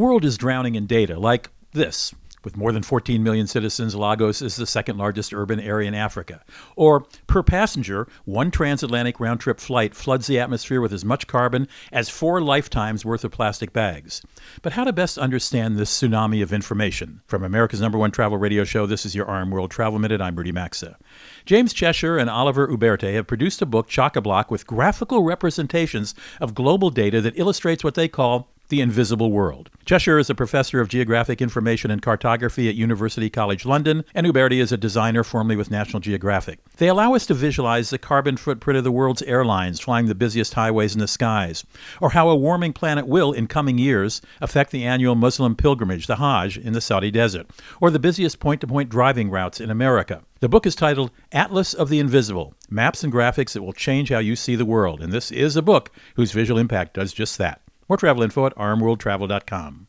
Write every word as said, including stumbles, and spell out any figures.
world is drowning in data like this. With more than fourteen million citizens, Lagos is the second largest urban area in Africa. Or, per passenger, one transatlantic round-trip flight floods the atmosphere with as much carbon as four lifetimes worth of plastic bags. But how to best understand this tsunami of information? From America's number one travel radio show, this is your R M World Travel Minute. I'm Rudy Maxa. James Cheshire and Oliver Uberte have produced a book, Chock-a-Block, with graphical representations of global data that illustrates what they call the invisible world. Cheshire is a professor of geographic information and cartography at University College London, and Uberte is a designer formerly with National Geographic. They allow us to visualize the carbon footprint of the world's airlines flying the busiest highways in the skies, or how a warming planet will, in coming years, affect the annual Muslim pilgrimage, the Hajj, in the Saudi desert, or the busiest point-to-point driving routes in America. The book is titled Atlas of the Invisible, Maps and Graphics That Will Change How You See the World, and this is a book whose visual impact does just that. More travel info at r m world travel dot com.